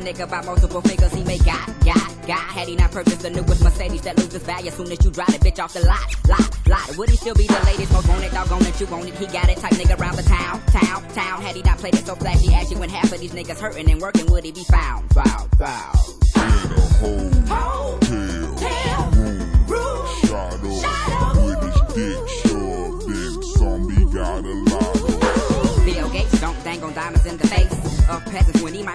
nigga by multiple figures he may got. Had he not purchased the newest Mercedes that loses value as soon as you drive it, bitch, off the lot. Would he still be the latest, most wanted, doggone it, you want it, he got it, type nigga around the town. Had he not played it so flashy, ashy, when half of these niggas hurting and working, would he be found? In a hotel room, shot up with his dick shoved in some he got a lot of. Bill Gates don't dang on diamonds in the face of peasants when he might